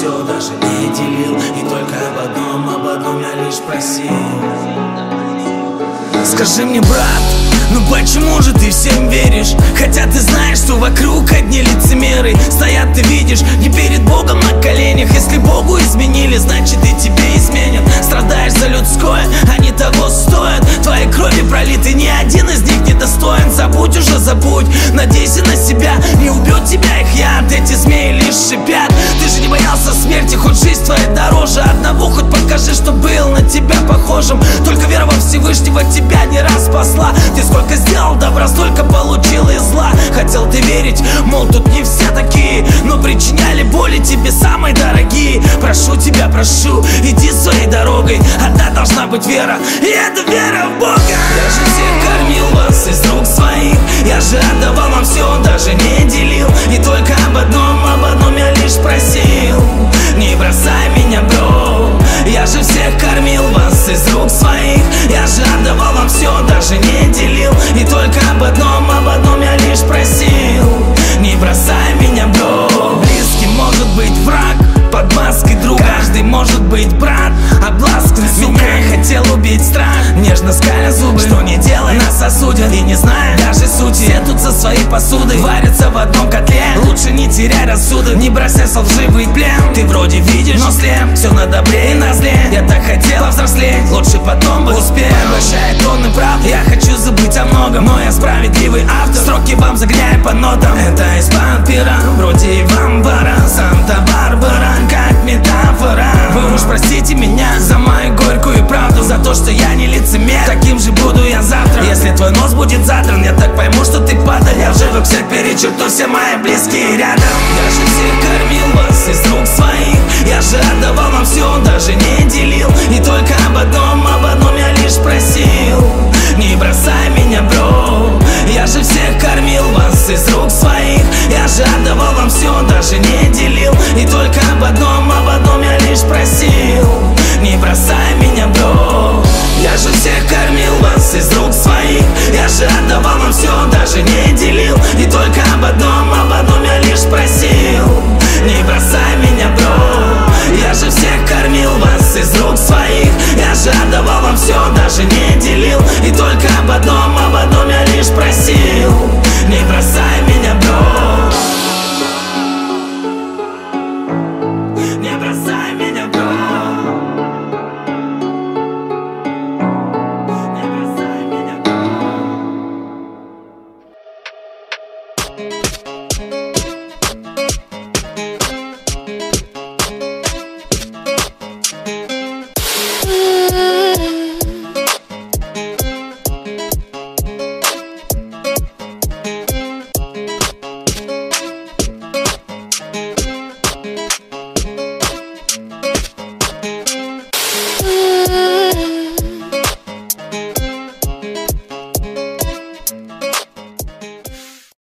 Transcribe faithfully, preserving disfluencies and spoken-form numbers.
все даже не делил, и только об одном, об одном я лишь просил. Скажи мне, брат, ну почему же ты всем веришь? Хотя ты знаешь, что вокруг одни лицемеры стоят, ты видишь, не перед Богом на коленях. Если Богу изменили, значит и тебе изменят. Страдаешь за людское, они того стоят. Твоей крови пролиты, ни один из них не достоин. Забудь уже, забудь, надейся на себя, не убьет тебя их яд. Эти змеи лишь шипят. Ты же не боялся смерти, хоть жизнь твоя дороже одного. Хоть покажи, что был на тебя похожим. Только вера во Всевышнего тебя не раз спасла. Ты сколько сделал добра, столько получил и зла. Хотел ты верить, мол, тут не все такие, но причиняли боли тебе самые дорогие. Прошу тебя, прошу, иди своей дорогой. Одна должна быть вера, и это вера в Бога. Я же всех кормил вас из рук своих, я же отдавал вам все, даже не делил. И только об одном, об одном я лишь просил: не бросай меня, бро. Я же всех кормил вас из рук своих, я же отдавал вам все, даже не делил. И только об одном, об одном я лишь просил: не бросай меня, бро. Близкий может быть враг под маской друга, каждый может быть брат, обласкан, сука. Меня хотел убить страх, нежно скаля зубы. Что не делай, нас осудят и не знаю даже сути. Все тут со своей посудой варятся в одном котле. Лучше не теряй рассудок, не бросайся в лживый плен. Ты вроде видишь, но слеп, все на добре и на зле. Я так хотела взрослеть, лучше потом бы успел. Поглощает тонны правды, я хочу забыть о многом, но я справедливый автор, строки вам загоняю по нотам. Это из-под пера, вроде Иван Бара, Санта-Барбара, как метафора. Вы уж простите меня за мою горькую правду, за то, что я не лицемер, таким же буду я завтра. Если твой нос будет задран, я так пойму, что ты падаль. Я в живых всех перечеркну, все мои близкие рядом. Я же всех кормил вас из рук своих, я же отдавал вам все, даже не делил. И только об одном, об одном я лишь просил: не бросай меня, бро. Я же всех кормил вас из рук своих, я же отдавал вам все, даже не делил. И только об одном, об одном я лишь просил: не бросай меня, бро. Я же всех кормил вас из рук своих, я же отдавал вам все, даже не делил. И только об одном, об одном я лишь просил: не бросай меня, бро. Я же всех кормил вас из рук своих, я же отдавал вам все, даже не делил. И только об одном, об одном я лишь просил: не бросай меня, бро. Не бросай меня, бро. Не бросай меня, бро.